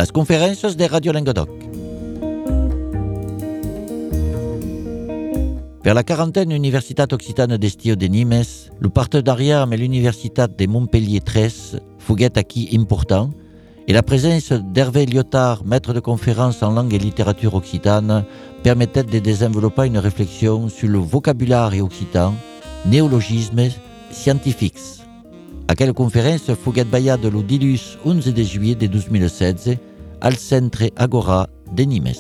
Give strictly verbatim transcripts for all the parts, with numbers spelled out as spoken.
Las conferencias de Radio Languedoc. Vers la quarantaine Universitat Occitane d'Estiu de Nimes, le partenariat avec l'Universitat de Montpellier treize fuguet acquis important, et la présence d'Hervé Lyotard, maître de conférence en langue et littérature occitane, permettait de développer une réflexion sur le vocabulaire occitan, néologismes scientifiques. À quelle conférence fuguet baya de l'Udilus onze de juillet de deux mille seize al Centre Agora de Nimes.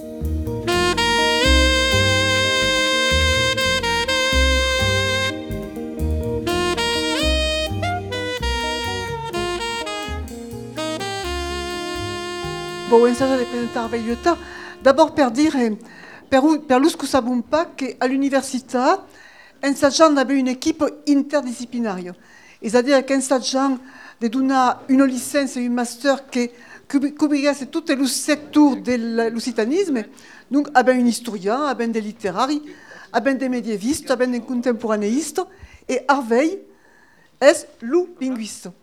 Bon, ensaggio di presentare Hervé Lyotard, d'abord per dire, per, per lo che sappiamo che all'università ensaggiando abbiamo un'equipe interdisciplinaire. C'est-à-dire qu'ensaggiando di una una licenza e un master che copriesse tutti i settori dell'occitanisme. Donc abbiamo un historien, abbiamo des littéraires, abbiamo des médiévistes, abbiamo des contemporanéistes, et Hervé est le linguiste.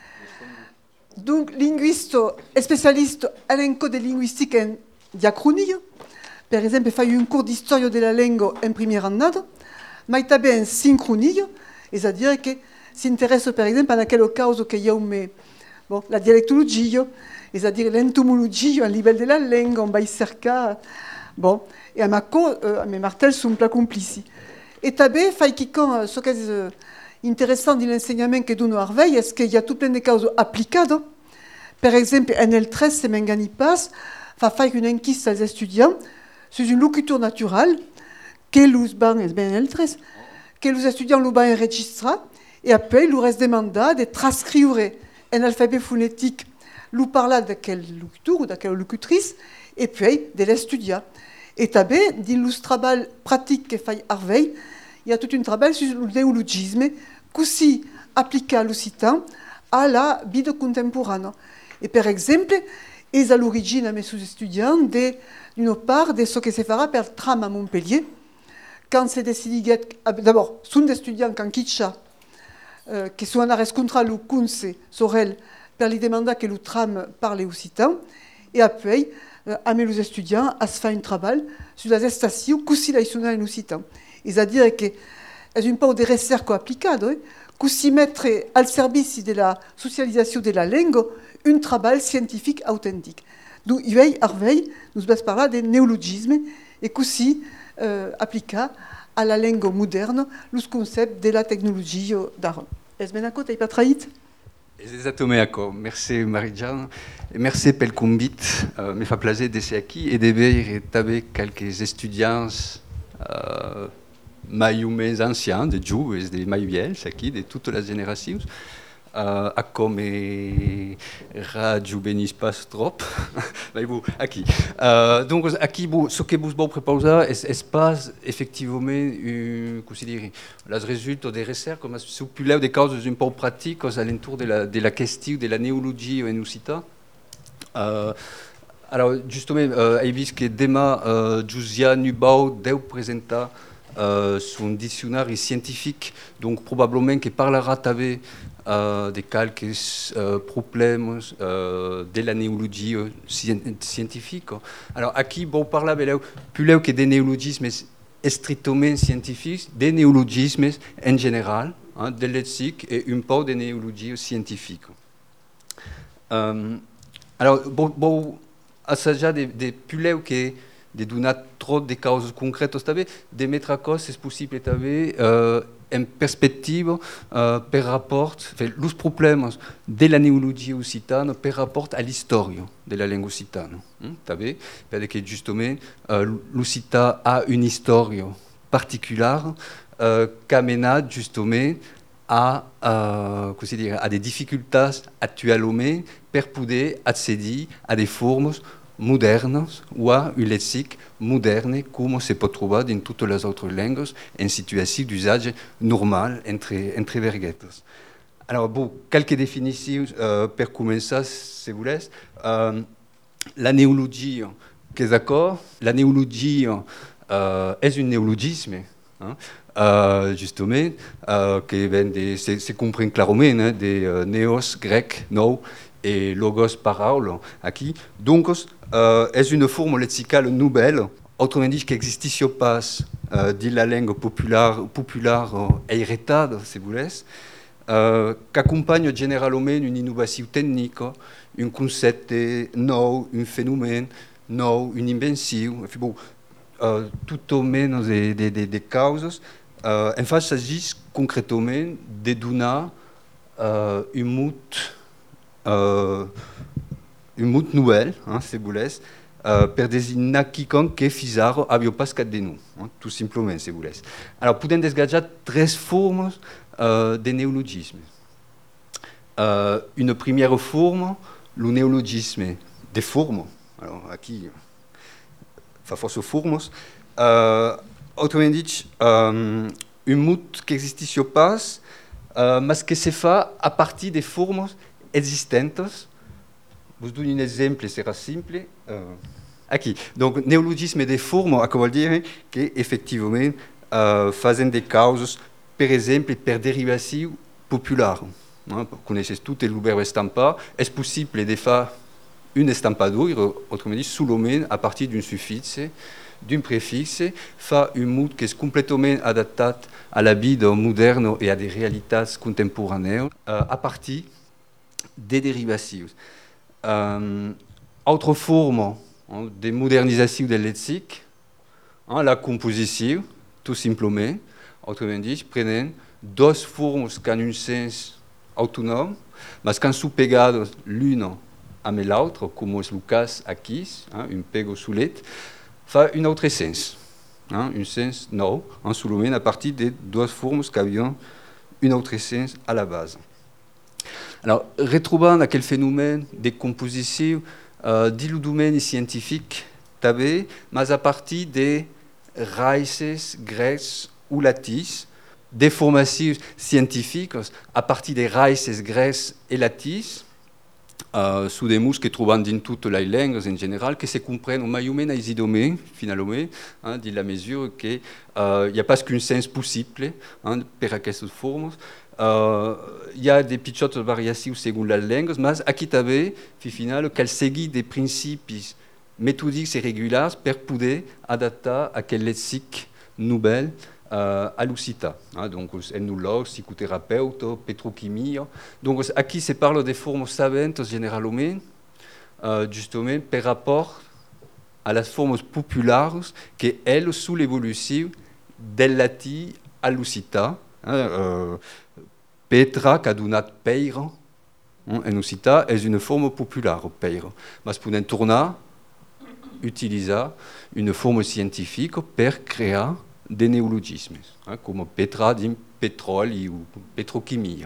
Donc, linguiste et spécialiste à l'enco de linguistique et diachronie. Par exemple, il fait un cours d'histoire de la langue en première année, mais il a en synchronie, c'est-à-dire qu'il s'intéresse, par exemple, à quelle cause qu'il y a bon, la dialectologie, c'est-à-dire l'entomologie, au niveau de la langue, on va y cercar. Bon, et à ma co, euh, mes martels sont plat complices. Et tabé, fait qu'il ce qui est intéressant de l'enseignement que donne Hervé, c'est qu'il y a tout plein de causes appliquées. Par exemple, en L treize, c'est Mengani passe, va faire une enquête aux étudiants sur une locuture naturelle que les ban es ben L treize, que les étudiants l'ont enregistré et après il leur reste demandé de transcrire un alphabet phonétique, lui parler de quelle locuteur ou de quelle locutrice et puis de l'étudier. Et tabé, dans le travail pratique que fait Hervé, il y a tout un travail sur le néologisme qu'aussi appliqué à l'occitan à la vie contemporaine. Et par exemple, ils à l'origine à mes sous-étudiants d'une part de ce que se fera per tram à Montpellier, quand c'est décidé, d'abord, sont des étudiants quand Kitcha, euh, qui sont en rencontré le Kunse Sorel, per lui demander que le tram parle occitan, et après, euh, à mes étudiants, à se faire un travail sur les stations qu'aussi là ils sont en occitan. C'est-à-dire que c'est une part de recherche appliquée, qu'aussi mettre au service de la socialisation de la langue un travail scientifique authentique. Donc, Hervé nous base par là des néologismes et qu'aussi euh, appliqué à la langue moderne le concept de la technologie d'art. Est-ce que vous n'avez pas trahi? Exactement. Merci Marie-Jeanne. Merci pel convite. Uh, me fa plaisir d'être ici et de voir quelques étudiants uh, mai ou més anciens, de joves, de mai vells, aquí, de toutes les générations. Uh, a com rajovenis pas trop, mais bon, aquí. Uh, donc, aquí, bon, ce que vous vou proposar és, és pas, effectivement, uh, com se diria, les résultats des recherches, com se pileu de causes un peu pratiques à l'entour de la, de la question de la néologie en occitan. Uh, alors, justement, uh, he vist que demà uh, Josiane Nubau deu presentar uh, son dictionnaire scientifique, donc probablement que parlera també Uh, de quelques uh, problèmes uh, de la néologie uh, scientifique. Alors, ici, bon, parler plus que des néologismes strictement scientifiques, des néologismes en général, hein, de lexique et un peu de néologie scientifique. Um, alors, bon, bon, à ça, de, de plus que de donner trop de causes concrètes, de mettre à cause, c'est possible, euh, en perspective euh, par rapport enfin, les problèmes de la néologie occitane par rapport à l'histoire de la langue occitane. Parce que justement, euh, l'occitan a une histoire particulière euh, qui amène justement à, euh, dire, à des difficultés actuellement pour pouvoir accéder à des formes modernes ou à un lexique moderne comme se peut trouver dans toutes les autres langues en situation d'usage normal entre, entre verguettes. Alors, bon, quelques définitions euh, pour commencer, si vous voulez. Euh, la néologie, qu'est-ce d'accord? La néologie euh, est un néologisme, hein, euh, justement, euh, qui vient de, c'est compris clairement, hein, des euh, néos, grecs, no, et logos parole, aqui. Donc, euh, est une forme lexicale nouvelle, autrement dit, qui n'existe pas euh, dans la langue populaire, populaire et héritade, si vous voulez, euh, qui accompagne généralement une innovation technique, un concept nouveau, un phénomène nouveau, une invention, bon, euh, tout au moins des, des, des, des causes. Euh, en fait, il s'agit concrètement de donner euh, une moute euh, une moute nouvelle, hein, si vous voulez, euh, pour désigner quiconque qui fizarro abbia pas ce de nous, hein, tout simplement, si vous voulez. Alors, pouvons dégager trois formes euh, de néologisme. Euh, une première forme, le néologisme des formes. Alors, ici, fa force formes. Euh, autrement dit, euh, une moute qui n'existe pas, euh, mais qui se fait à partir des formes existantes. Je vous donne un exemple, sera simple. Euh, Aqui. Donc, néologisme des formes, à quoi dire qu'effectivement, euh, font des causes, par exemple, per dérivation populaire. Hein, vous connaissez tout le verbe estampa. Est-ce possible de faire une estampature, autrement dit, sous l'homme, à partir d'un suffixe, d'un préfixe, faire une moute qui est complètement adaptée à la vie moderne et à des réalités contemporaines, euh, à partir des dérivations. Euh, autre forme hein, de modernisation du lexique, hein, la composition, tout simplement, autrement dit, prenant deux formes qui ont un sens autonome, mais qui sont pegades l'une à l'autre, comme est le cas ici, hein, un pego soulet, fait un autre sens, hein, un sens non, hein, sous le à partir de deux formes qui ont un autre sens à la base. Alors, retrouvant quel phénomène de composition euh, dans le domaine scientifique, mais à partir des raíces grecques ou latines, des formations scientifiques à partir des raíces grecques et latines, euh, sous des mots que trouvons dans toutes les langues en général, qui se comprennent au moyen des domaines, finalement, hein, dans la mesure qu'il euh, n'y a pas qu'un sens possible hein, pour ces formes. Il euh, y a des petites variations selon la langue, mais ici, il final qu'elle suit des principes méthodiques et réguliers pour pouvoir adapter à quel lexique nouvel euh, à l'Occitane. Hein, donc, ennulologue, psychothérapeute, pétrochimie. Donc, ici, se parle des formes savantes généralement, euh, justement, par rapport à las formes populaires qui, elles, sous l'évolution del latin à l'Occitane. Hein, euh, Petra, qui a donné peire, hein, en Occitane, est une forme populaire, peire. Mais pour tourner, utiliser une forme scientifique pour créer des néologismes, hein, comme Petra dit pétrole ou pétrochimie.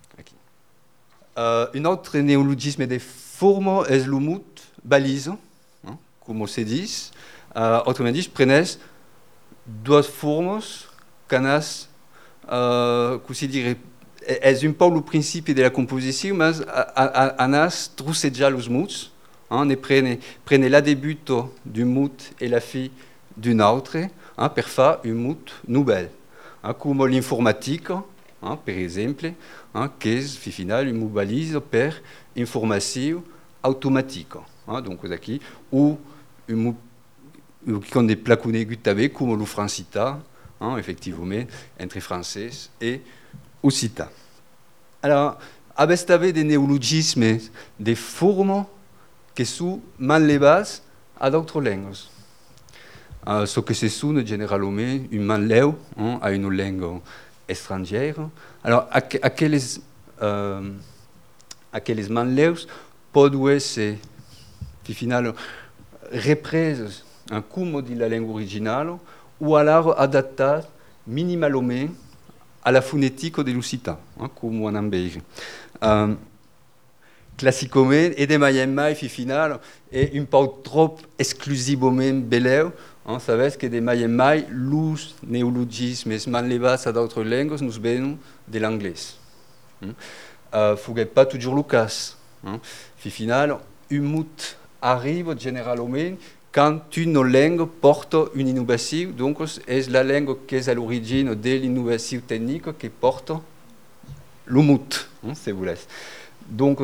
Euh, un autre néologisme des formes est le mot balise, hein, comme on se dit. Euh, autrement dit, prenez deux formes qu'on euh, que dirait est un peu le principe de la composition, mais on a trouvé déjà les mots. On prenez, prenez la début du mot et la fin d'une autre hein, pour faire une mot nouvelle. Hein, comme l'informatique, hein, par exemple, hein, qui est finalement une balise pour information automatique. Hein, donc, ici, ou une mot qui ont des plaques aigus comme le francita, hein, effectivement, entre français et occitan. Alors, avec des néologismes, des formes qui sont mal les bases à d'autres langues. Euh, ce que se sonne généralement une manlève hein, à une langue étrangère. Alors, à, à quelles, euh, à quelles manlèves peuvent se, finalement, reprises un comme de la langue originale ou alors adapter minimalement à la phonétique de l'Occitane, hein, comme on en veut. Euh, classiquement, et des moyens final et un peu trop exclusivement beleu, hein, ça veut dire que des moyens les néologismes manlevas à d'autres langues nous viennent de l'anglais. Il ne faut pas toujours le cas. Hein. Final, un mot arrive généralement quand une langue porte une innovation, donc c'est la langue qui est à l'origine de l'innovation technique qui porte le mot, hein, si vous voulez. Donc,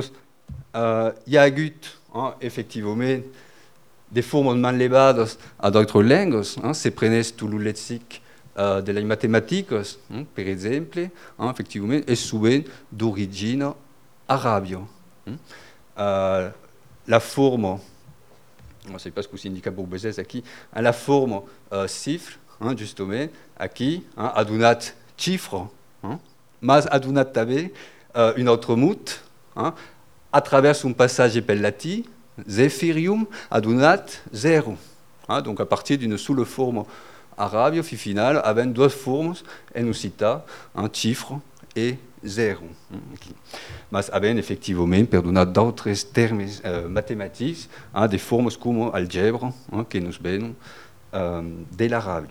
uh, hi ha hagut, hein, efectivament, des formes manlevades a d'autres langues, hein, se prenez tout le lexique uh, de les mathématiques, hein, per exemple, hein, effectivement, est souvent d'origine arabe. Hein. Uh, la forme, je ne sais pas ce que significa pour bezes aquí, hein, la forme uh, chiffre, hein, justement, aquí, hein, a donat chiffre, hein, mas a donat també uh, une autre moute, hein, à travers un passage per latí, Zephirium a donat zéro. Hein, donc à partir d'une seule forme arabe, fi final, avec deux formes en occità, un chiffre et zéro. Okay. Mais avec effectivement, per donar d'autres termes euh, mathématiques, hein, des formes comme algèbre, hein, que nous venons euh, de l'arabe.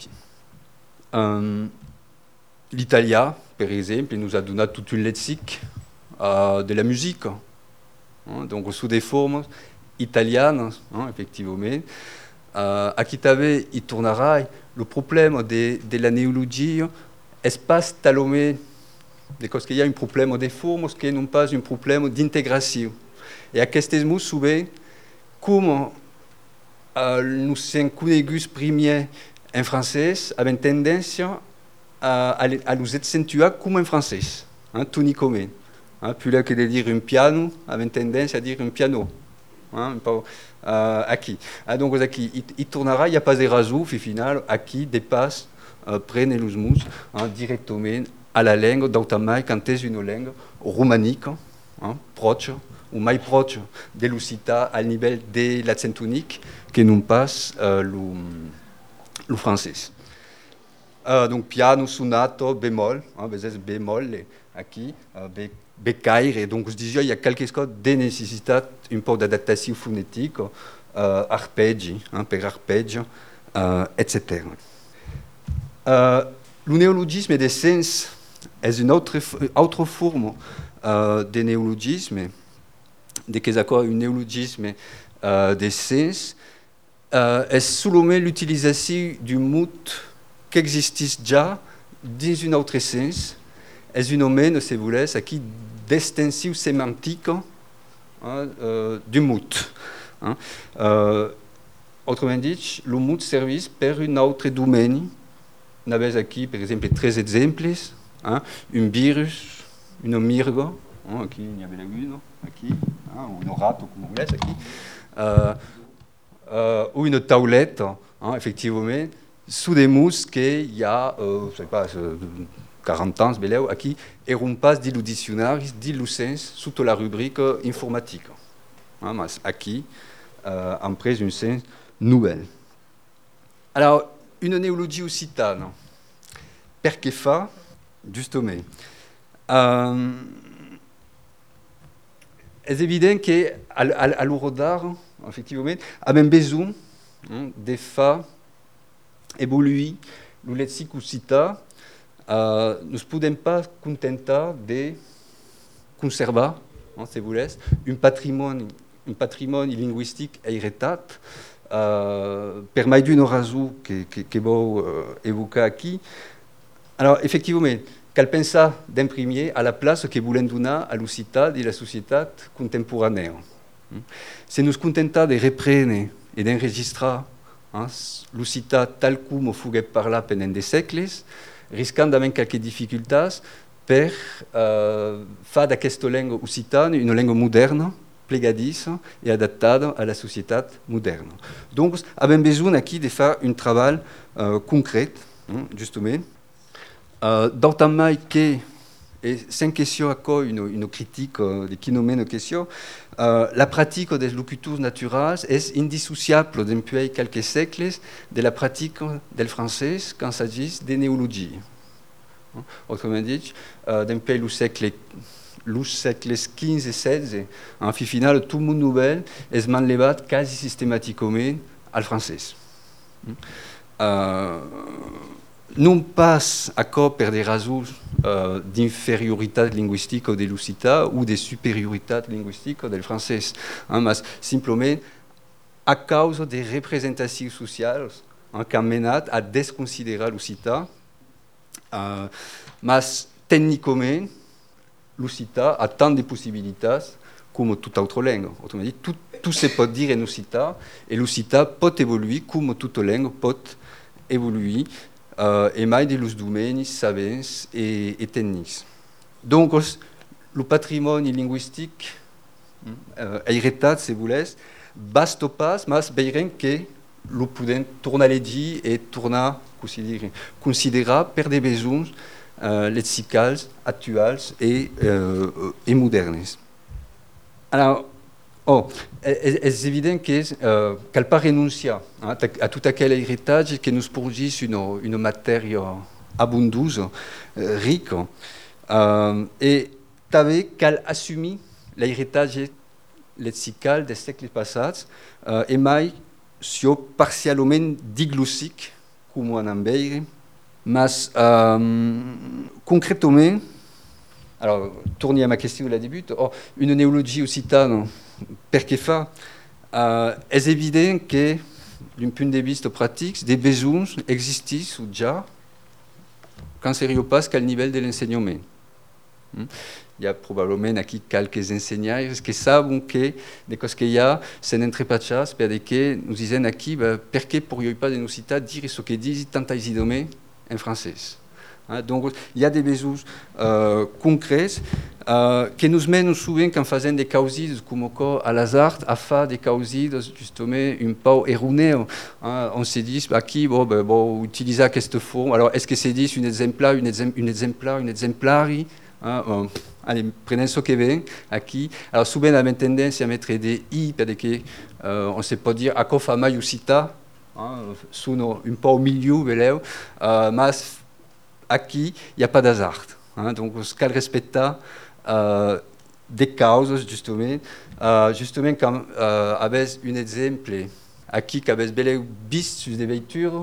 Euh, L'italien, par exemple, nous a donné toute une lexique euh, de la musique. Hein, donc sous des formes italienne, hein, effectivement. Euh, à Kitave, il tournera le problème de, de la néologie, espace talomé, parce qu'il y a un problème de forme, qui n'est pas un problème d'intégration. Et à ce moment, souvent, comme euh, nous sommes connus premiers en français, avec tendance à, à nous accentuer comme en français, hein, tout ni commun. Hein, plus là que de dire un piano, avec tendance à dire un piano. Hein, euh, aquí. Ah, donc aquí, il, il tournera, il n'y a pas de razouf, et final, aquí dépasse, euh, prenne l'usmus, hein, directement à la langue, d'autamai, quand c'est une langue romanique, hein, proche, ou mai proche de l'occità à niveau de l'accent unique, que nous passe euh, le, le français. Euh, donc piano, sonato, bémol, hein, bémol, aquí, euh, bé, Becaire, et donc je disais, il y a quelque chose de nécessité, un peu d'adaptation phonétique, euh, arpeggi, hein, per arpeggio, euh, et cetera. Euh, le néologisme des sens est une autre, autre forme euh, de néologisme, de que un néologisme euh, des sens, euh, est seulement l'utilisation du mot qui existe déjà dans une autre sens, est un domaine, si vous voulez, qui d'extension sémantique, hein, euh, du mot. Hein. Euh, autrement dit, le mot service per un autre domaine. Nous avons ici, par exemple, trois exemples. Hein, un virus, une mirgue, hein, aquí il y avait la une, aquí, hein, ou une rate, comme vous voulez, ici. Euh, euh, ou une tablette, hein, effectivement, sous des mousses qu'il y a, euh, je ne sais pas, quarante ans, qui eront pas dit le dictionnaire, dit le sens, sous la rubrique informatique. Hein, mais aquí, euh, en prise une sens nouvelle. Alors, une néologie occitane, per que fa, justement, euh, est évident qu'à à, l'euro d'art, effectivement, a même besoin hein, de fa évoluer le lexique occitan. Uh, nous ne pouvons pas contenter de conserver, hein, si vous voulez, un patrimoine, un patrimoine linguistique héritage, uh, per mai d'une raison que, que, que vous uh, évoquez ici. Alors, effectivement, qu'elle pense d'imprimer à la place que vous voulez donner à l'occitan de la société contemporaine. Si nous nous contentons de reprendre et d'enregistrer hein, l'occitan tel comme fut parlé pendant des siècles, risquant d'avoir quelques difficultés per euh, faire de cette langue occitane une langue moderne, plegadice et adaptée à la société moderne. Donc, nous avons besoin ici de faire un travail euh, concret, hein, justement. Euh, D'autant que, et sans question à quoi une, une critique euh, de qui nous mène question, euh, la pratique des locuteurs naturels est indissociable depuis quelques siècles de la pratique du français quand il s'agit des néologies. Autrement dit, euh, depuis le siècle, le siècle quinze et seize, en final, tout le monde nouvel est manlevé quasi systématiquement au français. Euh, non pas à cause per des raisons euh, d'infériorité linguistique de l'occitan ou de supériorité linguistique du français, hein, mais simplement à cause des représentations sociales hein, qui amènent à déconsidérer l'occitan. Euh, mais techniquement, l'occitan a tant de possibilités comme toute autre langue. Autrement dit, tout, tout se peut dire en occità, et l'occità peut évoluer comme toute langue peut évoluer, euh, et mai de los domaines savents et, et techniques. Donc, le patrimoine linguistique, euh, héritage, si vous voulez, baste pas, mais veurem que le podem tornar a dir et tornar, considérer per des besoins euh, lexicals, actuels et, euh, et modernes. Alors, oh, est évident que euh, qu'elle pas renoncer hein, à tout aquel héritage qui nous produit une, une matière abondante, euh, riche, euh, et t'avais qu'elle assume l'héritage lexical des siècles passés euh, et mai sur partiellement diglossique, comme on en veut, mais euh, concrètement, alors, tourner à ma question de la début, oh, une néologie occitane, per que fa, euh, est évident que, d'un point de vue pratique, des besoins existent déjà, quand c'est pas qu'à le niveau de l'enseignement. Hmm? Il y a probablement ici quelques enseignants qui savent que des choses qu'il y a, c'est n'entrepachas, parce que nous disons ici, bah, pourquoi pourrions pas de nous citer dire ce que disent tant isidome en français. Hein, donc, il y a des besoins euh, concrets euh, qui nous mènent souvent quand faisant des causides comme à l'hasard, à faire des causides justement un peu erronées. Hein, on se dit, bah, qui, bon, bah, bon, utiliser cette forme. Alors, est-ce que c'est dit une exemplaire, une, exem, une exemplaire, une exemplari hein, bon, allez, prenez ce qui vient, à qui. Alors, souvent, on a une tendance à mettre des i, parce que euh, on ne sait pas dire à quoi fama ou cita, hein, sono un peu au milieu, euh, mais aquí, il n'y a pas d'hasard. Hein, donc, ce qu'elle respecte euh, des causes, justement, euh, justement, comme euh, avec un exemple, aquí, qu'avec belle bis sur des voitures,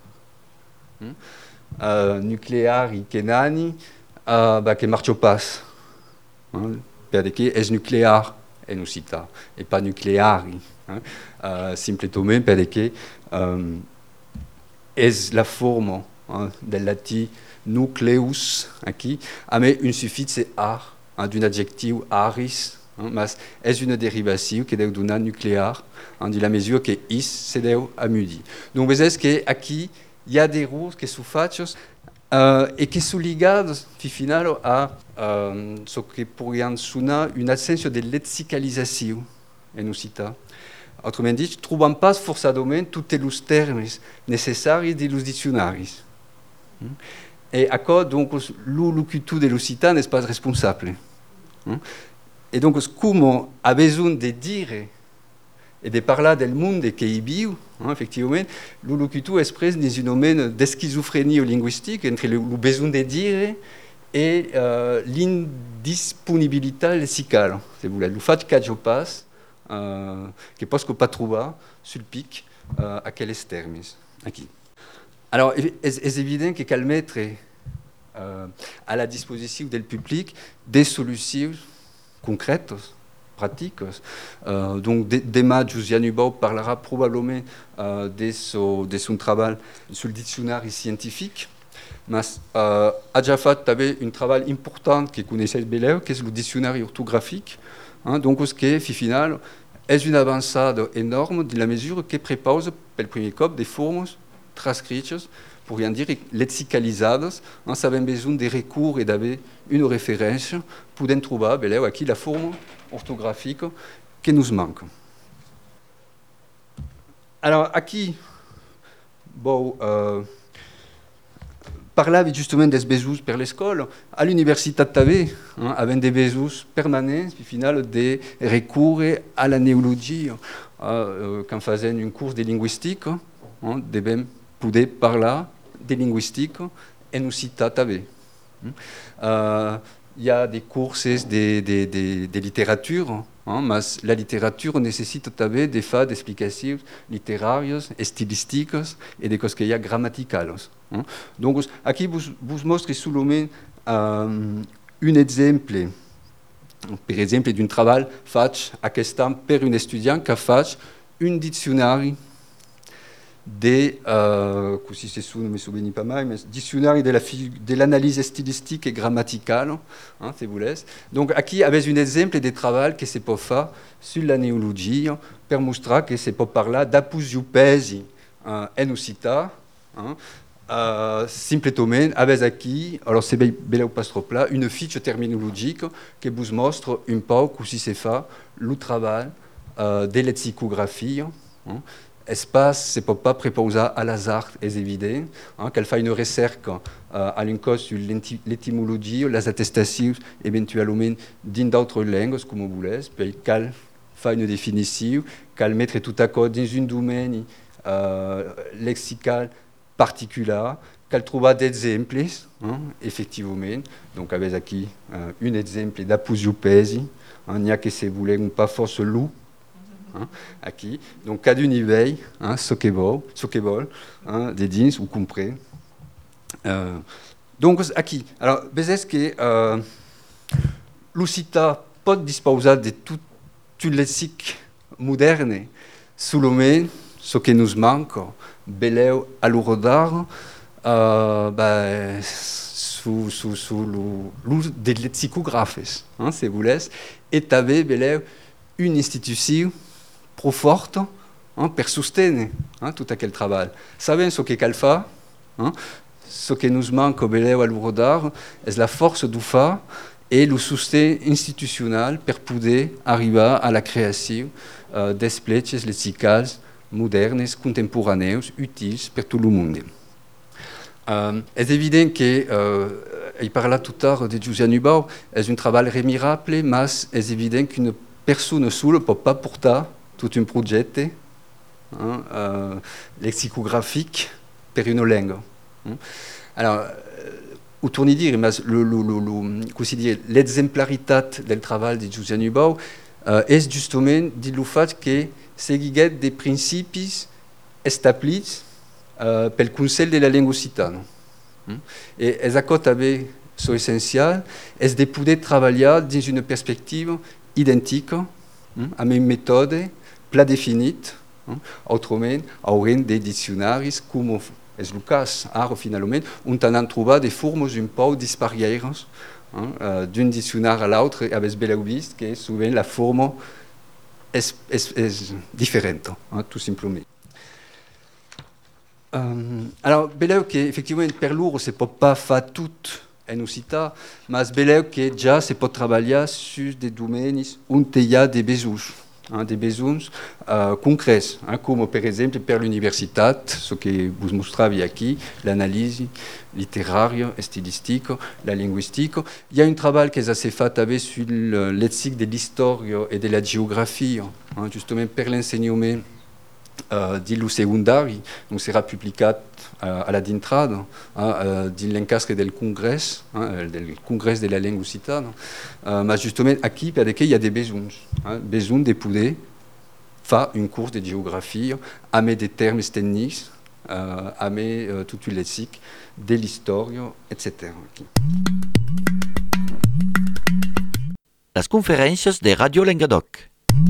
hein, euh, nucléaires, kenani, euh, bah, que marche pas. Hein, parce que est nucléaire, et nous cita, et pas nucléaire. Hein, euh, simplement parce que euh, est la forme hein, de latin nucleus, qui a une suffixe ar, hein, d'un adjectif aris, hein, mais est une dérivation qui est d'un nucléaire, hein, de la mesure que is c'est à midi. Donc, vous voyez qu'ici, il y a des rôles qui sont faits euh, et qui sont liés, finalement, à euh, ce que pourrait sonner une absence de lexicalisation, et nous citons. Autrement dit, ne trouvons pas forcément tous les termes nécessaires des dictionnaires. Et à quoi donc le locuteur de l'occitan n'est pas responsable. Et donc, comme a besoin de dire et de parler du monde qui vit, hein, effectivement, le locuteur exprime dans un domaine de schizophrénie linguistique entre le, le besoin de dire et euh, l'indisponibilité lexicale. C'est vous le fait que je passe, euh, que parce que pas trouver sur le pic euh, à quels termes. Aquí. Alors, est évident que qu'elle mettre euh, à la disposition du public des solutions concrètes, pratiques. Euh, donc, demain, Josiane Hubau parlera probablement euh, de, son, de son travail sur le dictionnaire scientifique. Mais euh, a déjà fait un travail important que connaissait bien, qui est le dictionnaire orthographique. Hein, donc, ce qui est, final, est une avancée énorme de la mesure qui propose, pour le premier cop, des formes transcrites, pour rien dire lexicalisadas, hein, ça avait besoin de recours et d'avoir une référence pour en trouver ben, qui la forme orthographique qui nous manque. Alors, aquí, bon, euh, parler justement des besoins pour l'école, à l'université de Tavé, hein, avec des besoins permanents, au final, de recours à la néologie, euh, quand faisait une course de linguistique, hein, de même pouvait parler des linguistiques et nous citer Tavé. Euh, il y a des courses de, de, de, de littérature, hein, mais la littérature nécessite Tavé des fois d'explications littéraires et stylistiques et des choses qu'il y a grammaticales. Hein. Donc, ici, vous, vous montre seulement euh, un exemple, par exemple, d'un travail fait à question par un étudiant qui a fait un dictionnaire des, euh, così se su non mi souveni pas mai, mais dictionnaire de, la, de l'analyse stylistique et grammaticale, hein, se volesse. Donc, aquí avez un exemple de travail que se peut faire sur la néologie per mostrar que se peut parler d'apusiopèsi euh, en occità, hein, euh, simplement avez aquí, alors c'est beleu pas trop plat, une fiche terminologique qui vous montre un peu così se fa le travail euh, de lexicographie. Hein. Espace, c'est peut pas préposer à l'hasard, est évident, hein, qu'elle fasse une recherche euh, à l'encontre sur l'étymologie, les attestations éventuellement dans d'autres langues, comme vous voulez, puis qu'elle fasse une définition, qu'elle mette tout à coup dans un domaine euh, lexical particulier, qu'elle trouve des exemples, hein, effectivement. Donc, avec ici euh, un exemple d'apusiopèse, hein, il n'y a que si vous voulez pas force loup. Hein, aqui. Donc, cada univers, hein, ce que vol, ce que vol, hein, des dins, vous comprenez. Euh, donc, aqui. Alors, peut-être que euh, l'Occità peut disposer de tout, tout le lexique moderne, seulement ce qui nous manque, beleu à l'orodar, euh, ben, sous, sous, sous l'use des lexicographes, hein, si vous voulez, et t'avez beleu une institution trop forte, hein, pour soutenir, hein, tout aquel travail. Savez ce que qu'elle fait, hein, ce qui nous manque au beleu à l'orodar, est la force du fa et le soutien institutionnel pour pouvoir arriver à la création euh, d'espèces lexicales modernes, contemporanées, utiles pour tout le monde. Euh, c'est évident que, euh, il parlait tout à l'heure de Giuseppe Nubau, c'est un travail remarquable, mais c'est évident qu'une personne seule ne peut pas porter tout un projet, hein, euh, lexicographique pour une langue. Hein. Alors, euh, autour de dire, l'exemplarité du travail de Giuseppe Nubau euh, est justement du fait que c'est des principes établis euh, par le Conseil de la langue occitane. Hein. Et les accords avec sont essentiels, est de pouvoir travailler dans une perspective identique, hein, à même méthode, plat définie, hein, autrement, aurait des dictionnaires comme est le cas, alors finalement, on a trouvé des formes un peu disparates, hein, euh, d'un dictionnaire à l'autre, avec beleu vist que souvent la forme est, est, est différente, hein, tout simplement. Euh, alors, beleu qu'effectivement, per lourd, c'est peut pas faire tout en occità, mais beleu que déjà se peut travailler sur des domaines où il y a des besoins, hein, des besoins euh, concrets, hein, comme par exemple per l'université, ce que vous montrez ici, l'analyse littéraire, stylistique, la linguistique. Il y a un travail qui est assez fait avec sur le lexique de l'histoire et de la géographie, hein, justement per l'enseignement Uh, dillo secundari, donc sera publié uh, à la d'entrada, uh, uh, dans l'encastre del congrès, uh, del congrès de la langue occitane, uh, mais justement, ici, il y a des besoins, hein, besoin de pouvoir faire une course de géographie, amener des termes techniques, uh, amener uh, tout le lexique de l'histoire, et cetera. Las conferències de Radio Languedoc.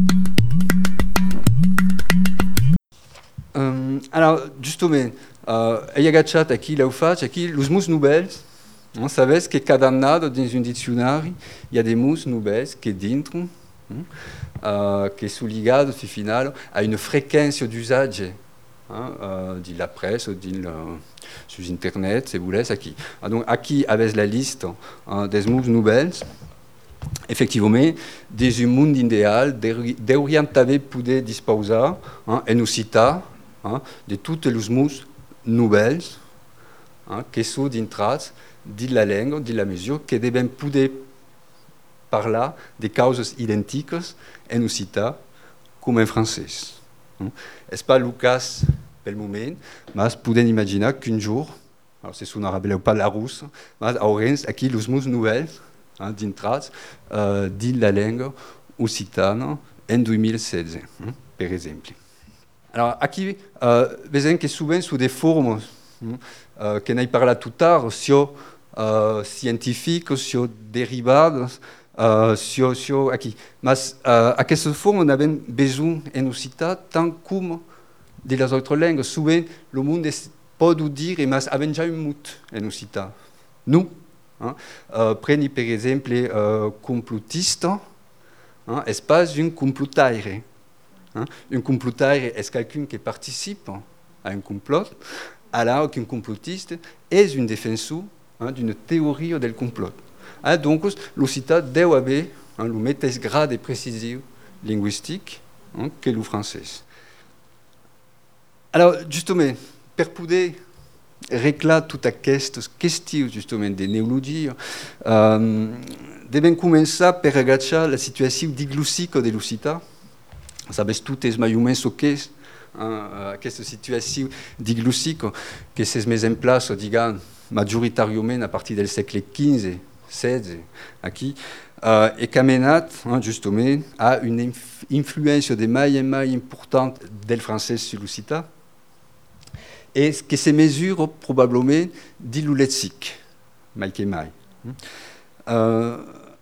Um, alors, justement, uh, il y a agachat ici, là où fait, ici, les mots nouvelles. On savait que cada année, dans un dictionnaire, il y a des mots nouvelles qui dentro, hein, uh, qui sont liés, au final, à une fréquence d'usage, hein, uh, de la presse, de la, sur Internet, si vous voulez, ici. Ah, donc, ici, avec la liste uh, des mots nouvelles, effectivement, dans un monde idéal, d'orienter pouvoir disposer, hein, en occità, hein, de toutes les mots nouvelles, hein, qui sont d'entrée de la langue, de la mesure, qui devraient pouvoir parler des causes identiques en occità comme en français. Hein. Ce n'est pas le cas pour le moment, mais vous pouvez imaginer qu'un jour, alors c'est son arabe ou pas la russe, mais aurons ici les mots nouvelles, hein, d'entrée euh, de la langue occitane en deux mille seize, hein, par exemple. Alors, ici, euh, vous voyez que souvent, sous des formes, hein, euh, qu'on a parlé tout à l'heure, sur euh, scientifiques, sur dérivades, euh, sur, sur, ici. Mais euh, à cette forme, on avait besoin en occità, tant comme de les autres langues. Souvent, le monde peut nous dire, mais avons déjà un mot en occitan. Nous, hein, euh, prenez par exemple euh, complotiste, hein, est-ce pas un complotaire? Hein? Un complotaire est quelqu'un qui participe à un complot, alors qu'un complotiste est un défenseur, hein, d'une théorie du complot. Hein, donc, l'occitan doit avoir hein, le même grade de précision linguistique hein, que le français. Alors, justement, pour pouvoir régler toute cette question justement de néologie, euh, devons commencer par regarder la situation diglossique de l'occitan. Sabes toutes mais humains soqués, hein, cette situation diglossique que s'est mise en place, disons, majoritairement à partir du siècle quinze, seize, aquí, euh, et qui a mené, hein, justement, à une inf influence de mai en mai importante du français sur l'occitan, et que se mesure probablement du lexique, mai que mai. Euh,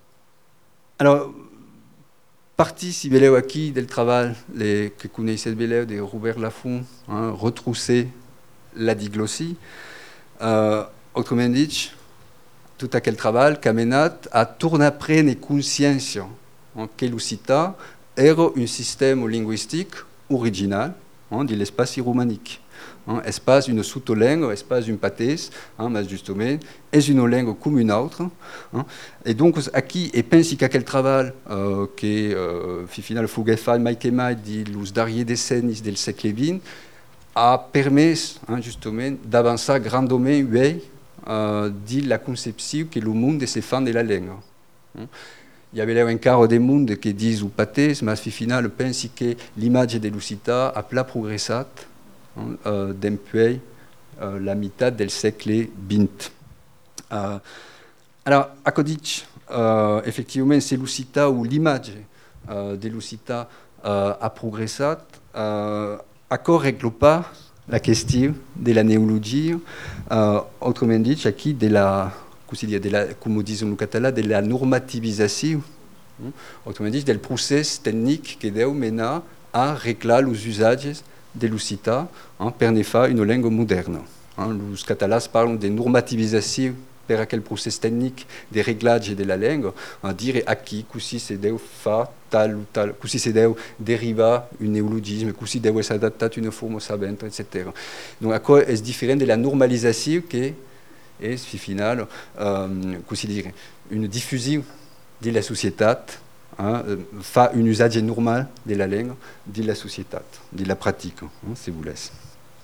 alors, partie, si vous voulez, ici, du travail les, que connaissez bien, de Robert Laffont, hein, retrousser la diglossie. Euh, autrement dit, tout aquel travail qui a mené à tourner après une conscience hein, que l'occitan era un système linguistique original hein, de l'espace romanique. Hein, espace une sous-langue, espace une pathèse, hein, mais justement, est une langue comme une autre. Hein, et donc, ici, et pense qu'à travail euh, que, euh, finalement, Fouguet fait, Mike et Mike, les dernières décennies du siècle vingt, a permis, hein, justement, d'avancer grandement, oui, euh, de la conception que le monde se fait de la langue. Hein. Il y avait là un quart des mondes qui disent ou pathèse, mais finalement, pense que l'image de l'occitan a plat progressé. Hein, euh, depuis euh, la mitad du siècle vingt. Euh, alors, à Kodic, euh, effectivement, c'est l'occitan ou l'image euh, de l'occitan euh, a progressé. Euh, Accord ne règle pas la question de la néologie, euh, autrement dit, ici, de la, de la, comme disons en catalan, de la normativisation, hein, autrement dit, du processus technique qui doit mener à régler les usages de l'occitan hein, per ne faire une langue moderne. Hein, les catalans parlent de normativisation per aquel processus technique de réglage de la langue, à dire à qui, si c'est deu faire tal ou tal, si c'est deu dériver un néologisme, si deu s'adapter une forme savante, et cetera. Donc, à quoi est-ce différent de la normalisation qui est, finalement, euh, une diffusion de la société, hein, fait un usage normal de la langue, de la société, de la pratique, hein, si vous laissez.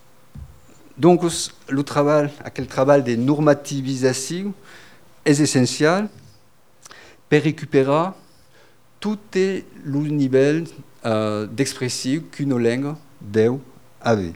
Donc, le travail, aquel travail de normativisation est essentiel pour récupérer tout le niveau euh, d'expression qu'une langue doit avoir.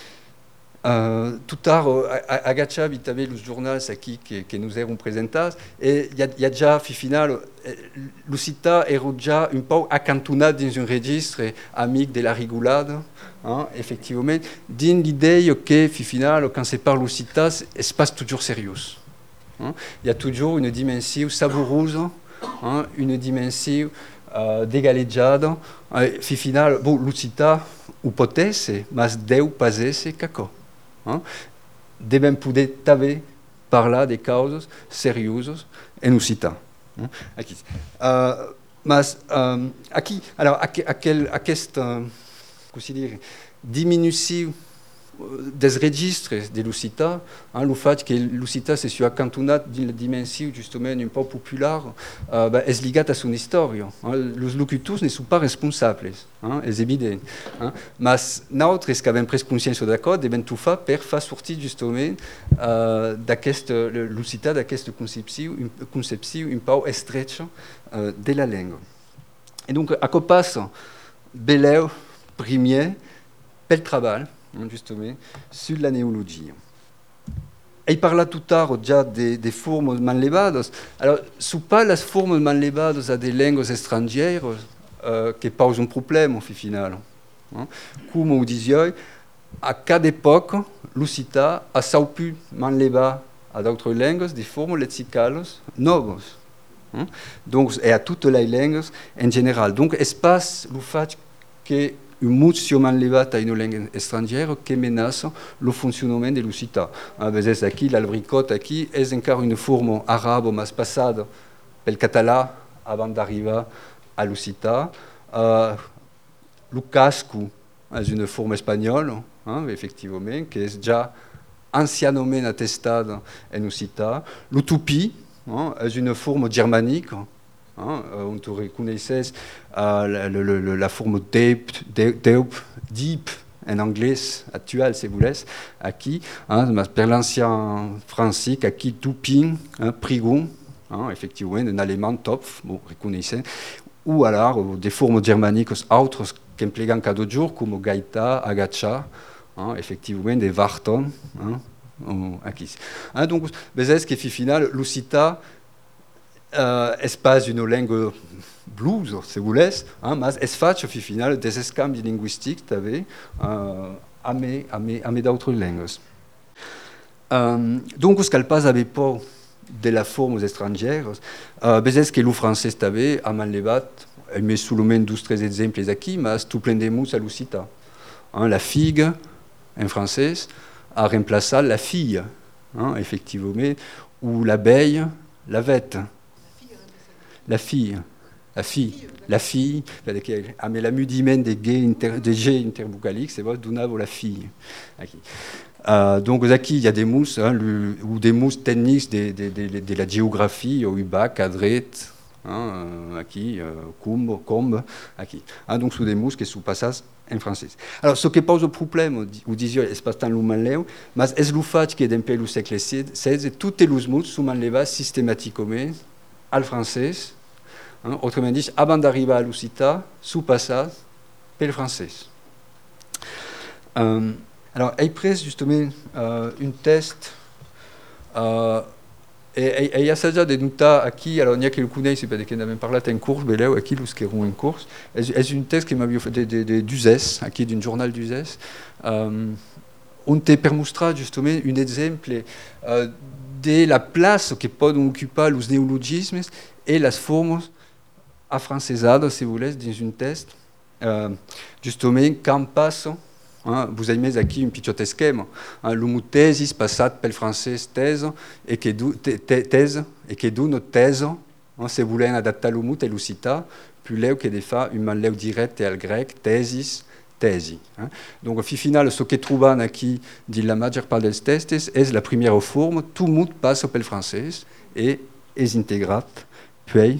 Euh, tout tard, à Gacha, vous avez le journal qui, qui, qui nous est présenté, et il y, y a déjà, finalement, l'occitan est déjà un peu accantonné dans un registre amique de la rigolade, hein, effectivement, dans l'idée que, finalement, quand on parle l'occitan, c'est pas toujours sérieux. Hein. Il y a toujours une dimension savoureuse, hein, une dimension euh, d'égalejade. Euh, finalement, bon, l'occitan, ou peut-être, mais deu pas être caco. Hein, devem poder també parlar de causes sérieuses en occitan. Hein, aquí. Uh, mas, um, aquí, alors, aquel, aquesta diminució des registres de l'occitan, hein, le fait que l'occitan se soit cantonné dans la dimension justement un peu populaire, euh, bah, est lié à son histoire. Hein. Les locuteurs ne sont pas responsables, hein, c'est évident. Hein. Mais nous, qui avons presque conscience d'accord, devons tout faire pour faire sortir justement euh, de l'occitan de cette conception, une conception un peu étroite euh, de la langue. Et donc, à quoi passe Beleu, premier, pel travail, justement, sur la néologie. Et il parla tout tard déjà des, des formes manlevadas. Alors, ce ne sont pas les formes manlevadas à des langues étrangères euh, qui posent un problème, au final. Hein? Comme on disait, à cada époque, l'occitan a pu manlever à d'autres langues des formes lexicales nouvelles. Hein? Donc, et à toutes les langues en général. Donc, espace le fait que un mot manlevat a une langue étrangère qui menace le fonctionnement de l'ucità. Ah, vezes aquí, l'albricot aquí, est encore une forme arabe, mais passade pel català avant d'arriver à l'ucità. Uh, le casco est une forme espagnole, hein, effectivement, qui est déjà anciennement attestée en ucità. L'utopie hein, est une forme germanique. Hein, on te reconnaissait euh, la, la, la, la forme deep, deep, deep en anglais actuel, si vous laissez, qui, hein, pour l'ancien français, qui tupin, hein, prigon, hein, effectivement, en allemand topf, bon, reconnaissez, ou alors des formes germaniques autres qui impliquent cas de jour, comme gaita, agacha, hein, effectivement, des varton, hein, qui. Hein, donc, c'est ce qui fait final, l'ucità. Euh, espace une langue blues, si vous laissez, hein, mais es fait au final des escambi linguistiques euh, à mes, à mes, à mes d'autres langues. Euh, donc, ce qu'elle passe avec pas de la forme étrangère, euh, c'est que le français avait à Manlevat, elle met sous le même douze treize exemples ici, mais tout plein de mots à l'ucità. Hein, la figue, en français, a remplacé la fille, hein, effectivement, ou l'abeille, la vette. La fille, la fille, la fille, ah, mais la mudimène des G inter, intervocaliques, c'est vrai, d'où la fille. Okay. Euh, donc, ici, il y a des mousses, hein, le, ou des mousses techniques de, de, de, de la géographie, au Uba, Cadret, hein, aquí, euh, Combe, Combe, aquí. Hein, donc, sous des mousses qui sont passées en français. Alors, ce qui pose le problème, vous disiez, c'est pas tant l'humain, mais c'est le fait que dans le siècle seize, toutes les mousses sont enlevées systématiquement al français. Hein, autrement dit, avant d'arriver à l'ucità, sous passage par le français. Euh, alors, il presse justement euh, une test, euh, et il y a déjà des notas qui, alors il y a qui le connaissent, c'est pas qu'on a même parlé en cours, mais là, qui qui ont en cours, c'est une test qui m'a fait d'U S E S, qui est d'un journal d'U S E S, euh, on te permettra justement un exemple euh, de la place que peuvent occuper les néologismes et les formes afrancesadas, si vous voulez, dans une test. Euh, justement, quand passe, hein, vous avez mis ici un petit schème, hein, le mot thèse passe par le français thèse, et que thèse, et que d'où notre thèse, hein, si vous voulez adapter le mot et l'ucità, plus là que des fois, une manlève directe et le grec, thèsis, thèse. Hein. Donc, au final, ce que trouvons ici, dans la majeure part des tests, est la première forme, tout le monde passe par le français et est intégré, puis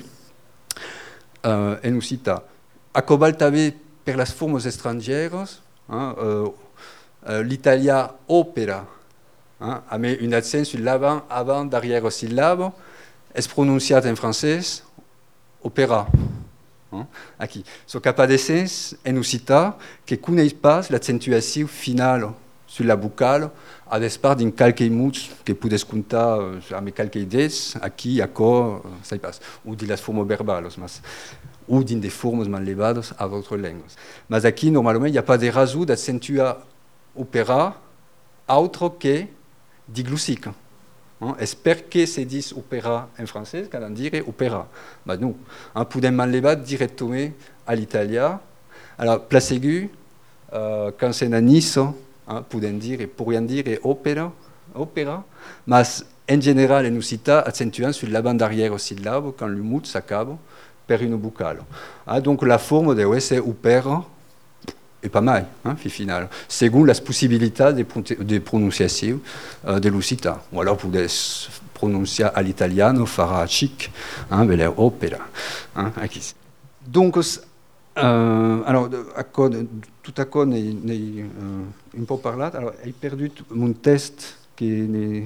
Euh, en ucità. A cobalt avait per las formes étrangères, hein, euh, euh, l'italien opera, hein, avec une accent sur l'avant, avant, derrière syllabe, est prononcé en français opéra. Hein, aquí. Ce qui n'a pas de sens en ucità, qui ne connaît pas l'accentuation finale sur la buccale, à despart d'une quelques mots que peut compter avec quelques idées, qui, à quoi, ça y passe, ou de las formes verbales, ou d'une des formes manlevadas à d'autres langues. Mais ici, normalement, il n'y a pas de raison d'accentuer opéra autre que diglossique. Hein, J'espère que c'est dit opéra en français, quand on dirait opéra. Mais nous, on peut manlever directement à l'italien. Alors, place aiguë, euh, quand c'est à Nice, hein, pourrions dire, pourrions dire opéra, opéra, mais en général, en ucità, accentuant sur la bande arrière au syllabe quand le mot s'accable per une buccale. Hein, donc la forme de O S opéra est pas mal, hein, final, selon la possibilité de, de prononciation euh, de l'ucità. Ou alors, vous pouvez prononcer à l'italiano, farà chic, hein, mais opéra. Hein, donc, Euh, alors, à quoi, tout à quoi, n'est, n'est, euh, un peu parlé. Alors, j'ai perdu mon test qui est.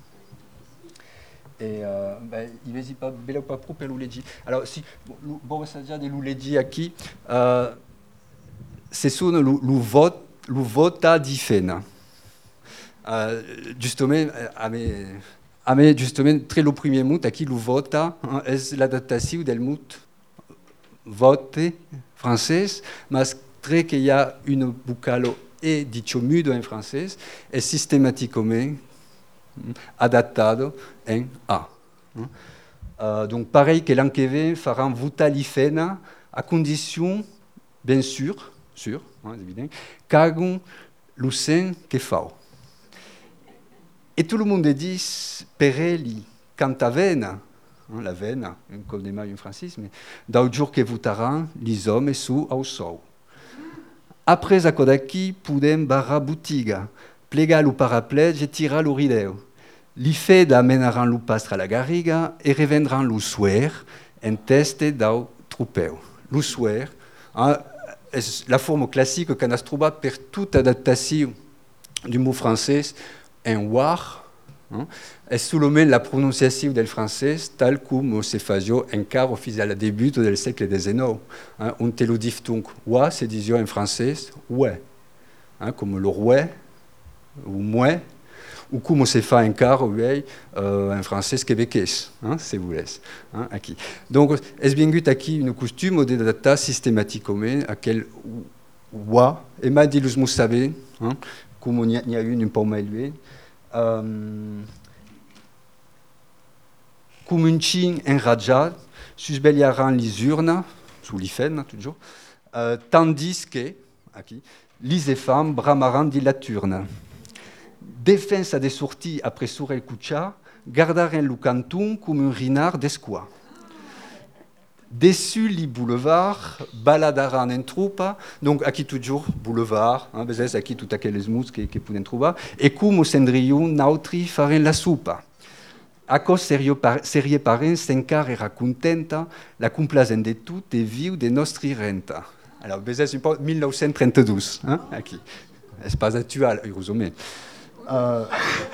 Et euh, ben, il ne pas bel pas pro per l'uleggi. Alors, si, bon, ça déjà des l'uleggi ici, euh, c'est sur le, le vote, le vote à difena. Euh, justement, à mes, à mes, justement, très le premier mot, qui le vote, hein, est l'adaptation del mot vote français, mais très qu'il y a une buccale et dicho mudo en français, est systématiquement adaptado en A. Euh, donc, pareil que l'enqueve fera un votalifena à condition, bien sûr, sûr, hein, évident, cagon, lucen, que fau. Et tout le monde dit, pereli, canta vena, hein, la veine, un connaît un francis, mais d'un jour que vous taran, les hommes sous au sou. Après akodaki, pudem barra boutiga, plega lu parapled, je tira lu rideo. Li fed amenaran lu pastra la garriga et revendran lu suer, en teste dau trupeu. Lu suer, hein, la forme classique qu'on a trouvé per toute adaptation du mot français en war, hein, est soulevé la prononciation del français tal comme se faisait encore au fil du début du siècle dix-neuf. Hein, on te le dit donc, wa, c'est dit en français, ouais, hein, comme le roi, ou moi, ou comme se fait encore oui, euh, en français québécois, hein, si vous voulez. Hein, aquí. Donc, est-ce bien que ici une coutume de data systématiquement à quel wa, et m'a dit vous savez, hein, comme il y a eu un peu mal élevé, euh, comme un chien enragé, susbelliaran les urnes, sous l'ifène, toujours, euh, tandis que, aquí, les femmes bramaran dit la turne. Défense à des sorties après Sourel Kucha, gardaren le canton comme un rinard d'escois. Dessus les boulevards, baladaran en troupa, donc aquí toujours boulevard, hein, vezes aquí tout aquelles mous que, que poden trouver, et comme au cendriou nautri faren la soupa. Acos serio par, serie paren s'encar era contenta, la complazen de tout et viu de nostri renta. Alors, vezes un peu mille neuf cent trente-deux, hein, aquí. Espace actuel, heureusement. Euh...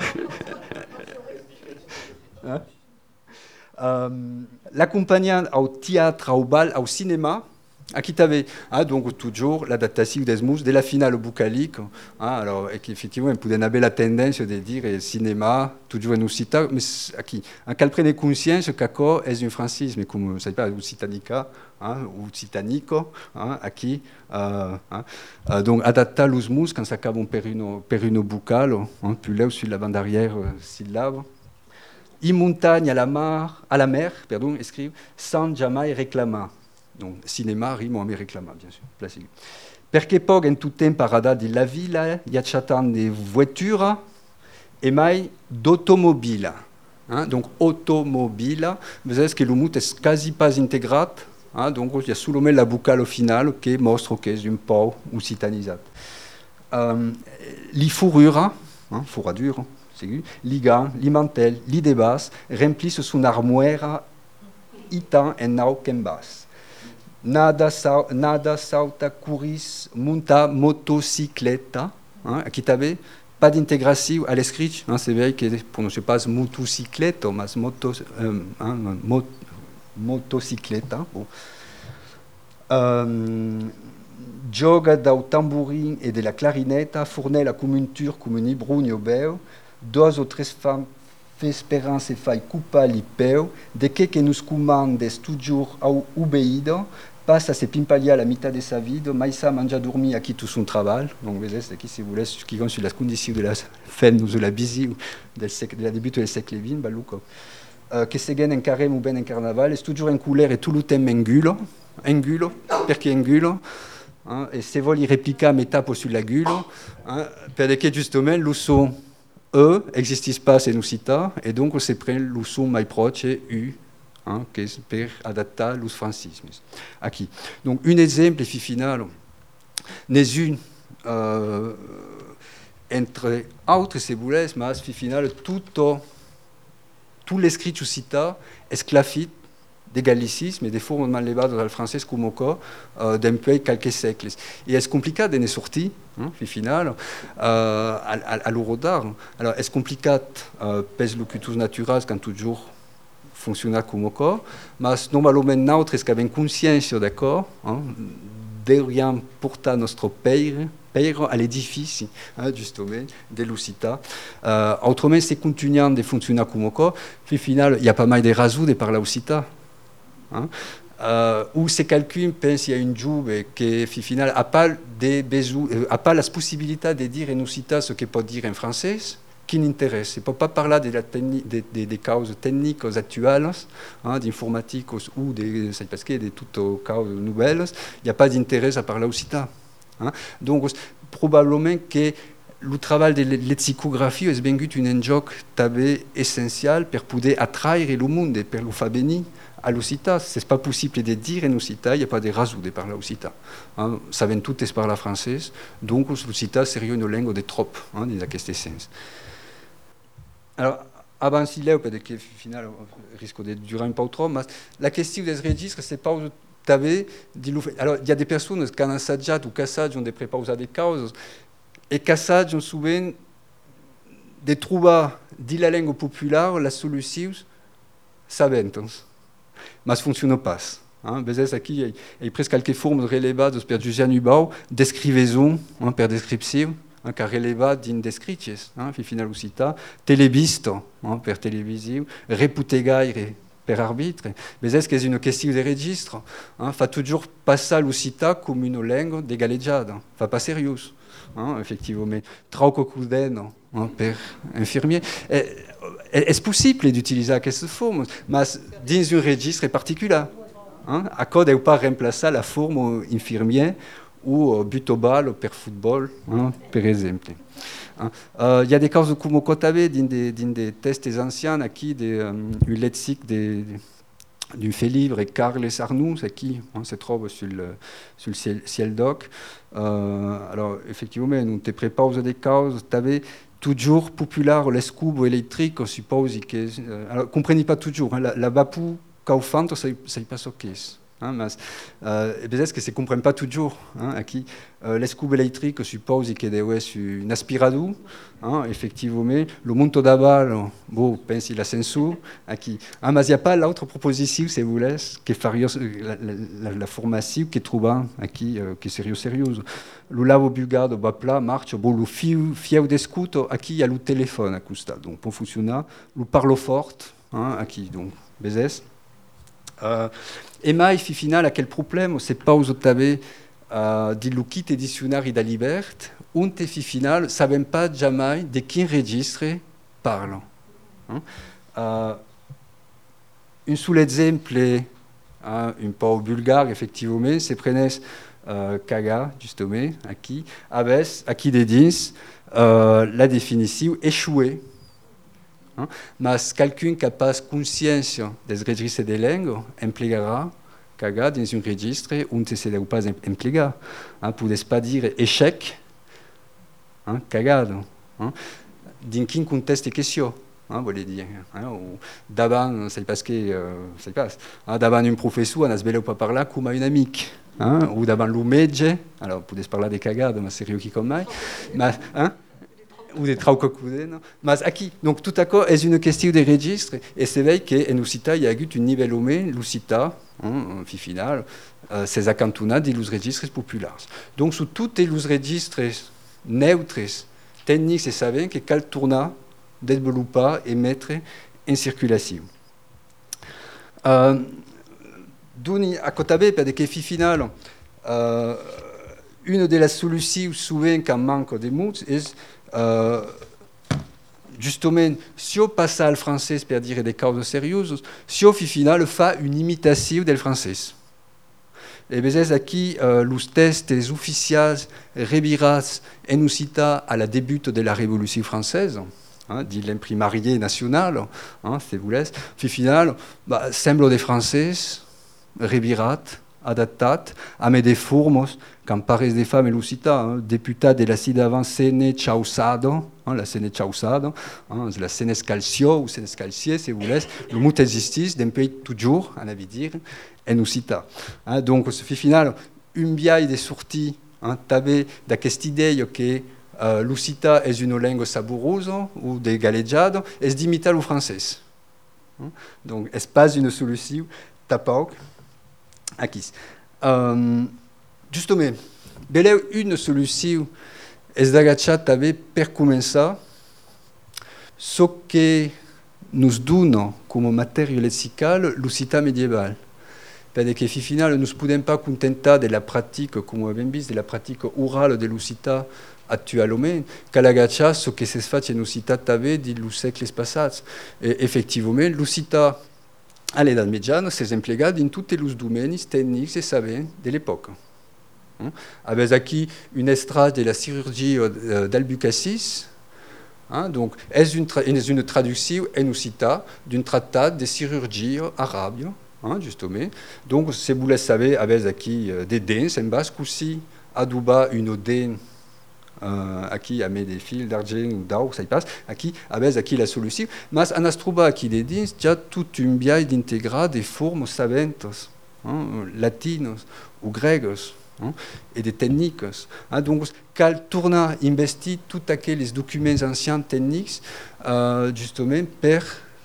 hein? euh, L'accompagnant au théâtre, au bal, au cinéma, à qui t'avais, hein, donc toujours l'adaptation des mous de la finale bucalique, hein, alors et qu'effectivement on pouvait avoir la tendance de dire eh, cinéma toujours en occita, mais à qui, en qu'elle prenait conscience qu'accord est un francisme, comme ça pas occitanica, hein, ou occitanico, hein, à qui, euh, hein, euh, donc adapta los mous quand ça acaba un perino perino buccal, hein, puis là sur la bande arrière euh, syllabe. I montagne à la mer, à la mer, pardon, écrive sans jamais réclama. Donc, cinéma, rime, mais réclama, bien sûr. Classique. Perché pog en tout temps parada di la villa, y a chatan de voitures et mai d'automobile. Hein? Donc, automobile, vous savez que le mot est quasi pas intégré. Hein? Donc, il y a seulement la boucale au final qui montre que c'est un peu occitanisé. Euh, les fourrures, hein, fourradure, les gants, les mantels, les débasses remplissent son armoire itan en nau kembas. Nada, sa, nada sauta curis monta motocicleta, hein, qui t'avait pas d'intégration à l'écrit, hein, c'est vrai que pour ne pas motociclette, mais moto, euh, hein, mot, motocicleta. Bon. Euh, Joga dau tambourin et de la clarinetta, fournait la communture comme un ibrugno beu, deux ou tres femmes espérance et fai coupa li peu, de que que nous commandes toujours au obéido, passe à se pimpalia la mitad de sa vie, maïsa manja dormi à qui tout son travail, donc vous savez, qui si vous voulez, qui sont sur la condition de la fin nous de la bisi ou de la début du siècle vin, baluco. Euh, que se gagne en carême ou ben en carnaval, c'est toujours en couleur et tout le temps engulo, engulo, perché engulo, hein, et se voli réplica métapo sur la gulo, hein, per que justement, le son E n'existe pas en Occita, et donc on se prend le son mai proche U, hein, qui est pour adapter les francismes. Aquí. Donc, un exemple final, n'est une, euh, entre autres, si vous voulez, mais final, tout, tout l'esprit Occita est clafite des gallicismes et des formes levées dans le français comme au cas euh, d'un peu quelques siècles. Et est-ce compliqué de ne sortir, hein, au final, euh, à, à, à l'euro d'art. Alors, est-ce compliqué euh, pèse locutus naturels quand toujours fonctionne comme au cas, mais normalement notre est-ce qu'avec conscience, d'accord, hein, de rien porter notre père, père à l'édifice, hein, justement, de l'Occita. Euh, autrement, c'est continuant de fonctionner comme au cas, puis au final, il y a pas mal de razoudes par l'Occita. Hein? Euh, où ces calculs pensent qu'il y a une joue qui, au final, n'a pas, euh, pas la possibilité de dire en occita ce qu'il peut dire en français, qui n'intéresse. Il ne peut pas parler de la techni- de, de, des causes techniques actuelles, hein, d'informatique ou de, parce que de toutes les causes nouvelles. Il n'y a pas d'intérêt à parler occita. Hein? Donc, probablement que le travail de lexicographie est bien un joc tabé essentiel pour pouvoir attirer le monde et pour le faire bénir à l'Occità. Ce n'est pas possible de dire en Occità, il n'y a pas de raison de parler Occità. Hein? Ça vient tout par la française, donc l'Occità serait une langue de trop, hein, dans ce sens. Alors, avant si là, parce que final risque de durer un peu trop, mais la question des registres, c'est pas tabé. Alors, il y a des personnes qui ont assaggiat ou cassage ont des prépausats des causes, et cassage ont souvent de trouver dans la langue populaire la solution saventons. Mais ça ne fonctionne pas. Hein? Ici, il y a presque quelques formes de relevades per Giuliano Ubau, descrivaison, hein, per description, hein, car relevade in descripties, hein, fi final Occità, televisto, hein, per televisivo, reputegaire, per arbitre. Mais est-ce que c'est une question de registre? Hein, fa toujours passer l'Occità comme une langue de galeggiade, fa pas sérieux. Hein, effectivement, mais trauco cuden, hein, per infirmier. Est-ce possible d'utiliser cette forme, mais dans un registre particulier? Hein, à quoi ne pas remplacer la forme infirmier ou butobal per football, hein, par exemple. Il hein, euh, y a des cas comme au Cotabe, dans des, dans des tests anciens, qui des euh, un lexique d'un fait livre et Carles Arnoux, qui hein, se trouve sur le, sur le ciel, ciel doc. Euh, alors, effectivement, nous te préparons des cas, tu avais toujours populaire l'escubo électrique, on suppose que. Euh, alors, comprenez pas toujours, hein, la, la vapou caufante, ça n'est pas ce qu'est. Hein, mais euh, est-ce que ça ne comprend pas toujours hein, à qui euh, l'escubo électrique suppose qu'il y a une aspiradou, hein, effectivement, le monto d'aval, bon, pense il a sensu, à qui. Ah, mais il n'y a pas l'autre proposition, si vous voulez, qui fait la, la, la formation qui trouve à qui, euh, qui est sérieux, sérieuse. Le lavo bulgare va plat marche, bon, le fieu d'escoute, à qui il y a le téléphone à Costa, donc pour fonctionner, le parlo fort, hein, à qui, donc, Bézès. Euh, et mai, final, à quel problème? C'est pas aux ottaves euh, di le kit éditionnaire da liberte, un te final, savent pas jamais de qui registre parle. Hein? Euh, un seul exemple, hein, un peu bulgare, effectivement, c'est prenez euh, Kaga, justement, à qui, avec, à qui des dins, euh, la définition échouée. Hein? Mais quelqu'un qui n'a pas conscience des registres des langues impliquera Kaga dans un registre où on ne se doit pas impliquer. Hein? Pour ne pas dire échec, hein? Cagado. Hein? Dans quel contexte est question? Hein, voulez dire. Hein? D'abord, c'est parce que euh, c'est pas. Hein? D'abord, un professeur, on a se belle pas parler comme un amic. Hein? Ou d'abord, le médecin. Alors, pour parler des cagades, mais c'est sérieux qui comme moi. Mais, hein? Ou des traucocudens. Mais à qui? Donc, tout à coup, c'est une question de registre. Et c'est vrai qu'en Occità, il y a eu un niveau homme, l'Occità, hein, fi final, euh, c'est à cantona des registres populaires. Donc, sur tous les registres neutres, techniques et savants, que cal tourna, développer et mettre en circulation. Euh, D'où, à côté, parce que fi final, euh, une des solutions souvent qu'on manque de mots est Euh, justement, si on passe au français pour dire des causes sérieuses, si on, au final, fait une imitation du français. Et bien, c'est ici euh, les tests officiels revirats en Occità à la début de la Révolution française, hein, dit l'imprimarié national, hein, si vous voulez, au final, bah, semble des français revirats, adaptat a me des formes, quand parlent des femmes et l'Occità, hein, députat de la ci-davant Sene Ciausado, hein, la Sene Ciausado, hein, la Senescalcio ou Senescalcier, si vous voulez, le mot existe d'un pays toujours, on a envie de dire, en Occità. Hein, donc, ce final, une biaille des sorties, hein, tabé de cette idée que euh, l'Occità est une langue saboureuse ou des galeggiades, et se d'imiter le français. Hein, donc, est-ce pas une solution, tapac, Aqui. Um, justement, il y a une solution est d'agachar per commencer ce que nous donne comme matériau lexical l'Occità médiévale. Parce que, finalement, nous ne pouvons pas contenter de la pratique, comme on a vu, de la pratique orale de l'Occità actuellement, qu'à l'agachar ce que se fait en Occità tabé dans les siècles passés. Et effectivement, l'Occità à l'Edad Mediana, c'est emplegat dans tous les domaines techniques et savants de l'époque. Hein. Avec acquis une estrade de la chirurgie euh, d'Albucasis. Hein, donc, est une, tra une traduction en occita d'une traité de chirurgie arabe, hein, justement. Donc, si vous le savez, avec acquis euh, des dents, en bas, aussi, aduba une dent. Euh, aqui a mis des fils d'argent ou d'or, ça y passe. Aqui, avec aqui la solution. Mais on a trouvé aqui des dins, il y a toute une biais d'intégrer des formes savantes, hein, latines ou grecques, hein, et des techniques. Hein, donc, quand tourna investi tous les documents anciens techniques, euh, justement, per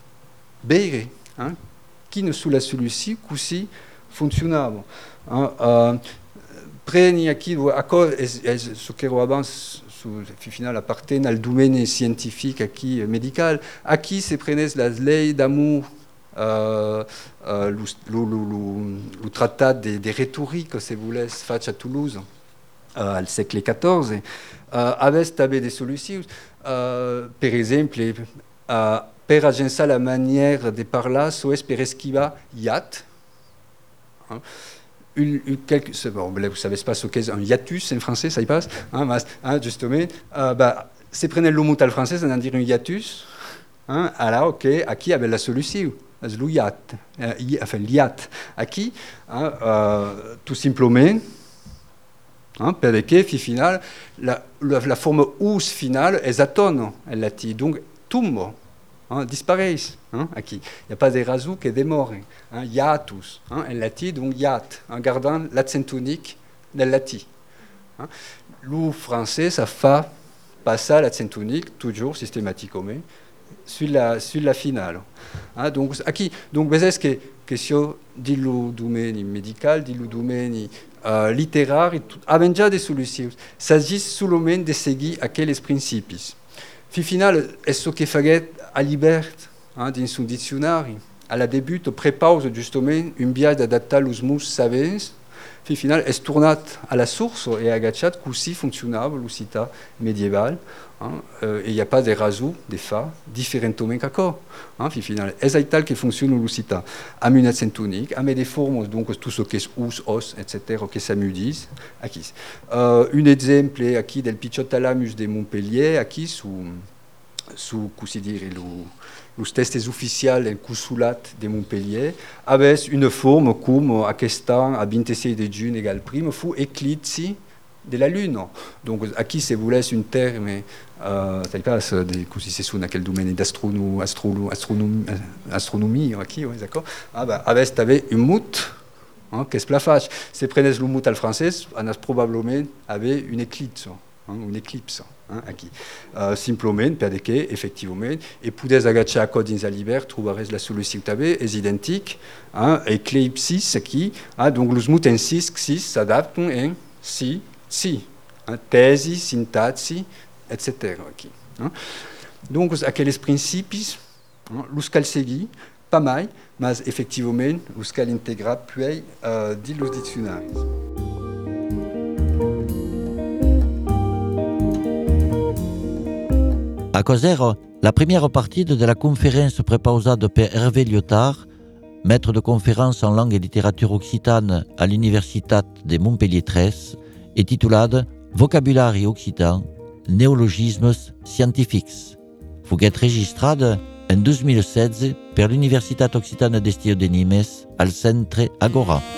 beire, hein, qui ne sous la solution, aussi fonctionnable. Hein, euh, Preni aqui do acord ce que eu abans au final appartient al domaine scientifique aqui médical. Aqui se prenes las leis d'amour, euh, euh, le, le, le, le traité de, de rhétorique, si vous voulez, fait à Toulouse, euh, au siècle quatorze, euh, avec també des solutions. Euh, par exemple, euh, per agençar la manière de parler, so es per esquivar hiat. Hein. Une, une, quelque, bon, vous savez pas ce qu'est un hiatus en français, ça y passe, hein, mais, hein, justement. Euh, bah, si prenez le mot al français, ça veut dire un hiatus. Hein, alors, ok, qui avait la solution, le hiat, euh, enfin l'hiat. Qui, hein, euh, tout simplement, hein, perché final, la, la, la forme us finale est atone, en latin, donc tombe. Hein, disparaissent. Hein, il n'y a pas des razous qui démorent. Hein, hiatus, hein, en latin, donc hiat, en gardant l'accent tonique del latin. Hein. Le français, ça fait passer l'accent tonique, toujours systématiquement, sur la, sur la finale. Hein, donc, aquí, donc, c'est que question du domaine médical, du domaine euh, littéraire, il y a déjà des solutions. Il s'agit seulement de seguir aquels principes. Au final, est ce que fait à Libert, hein, dans son dictionnaire, à la début, prépare justement une biais d'adapter les mots savants. Au final, est tourné à la source et agachat qu'aussi fonctionnable l'ucita médiéval. Hein, euh, et il n'y a pas de razou, des fa, différentement qu'accord. Hein, au final, est tel que fonctionne l'ucita. À une accent tonique, à des formes, donc tout ce qui est us, os, et cetera, que ça me dit. Euh, un exemple est acquis del Pichotalamus de Montpellier, acquis sous, sous, comment dire, le, les tests officiels en consulat de Montpellier, avec une forme comme aquesta à vingt-six de juin égale prime, fu éclipse de la Lune. Donc, aquí se vous laisse une terme, euh, ça passe, de, comment c'est sous quel domaine d'astronomie, astro, astronomie, astronomie, aquí, oui, d'accord. Ah, bah, avec, t'avais une moute, hein, qu'est-ce que la fâche? Si prenez le moute al français, on a probablement avait une éclipse, hein, une éclipse. Hein, aquí. Uh, simplement, perché, effectivement, et pouvez agacher à code dans l'hiver, trouverez la solution que est identique, hein, éclipsis, qui, hein, donc les mots en six, six s'adaptent en si, si, hein, thèse, syntaxe, et cetera. Aquí, hein. Donc, à quels principes, hein, les cal segui, pas mal, mais effectivement, les cal intégra, puis, euh, dit les dictionnaires. A causer, la première partie de la conférence prépausée per Hervé Lyotard, maître de conférence en langue et littérature occitane à l'Universitat de Montpellier treize, est titulée Vocabulari occitan, néologismes scientifiques. Fuguet registrada en deux mille seize per l'Universitat occitane d'Estío de Nimes al Centre Agora.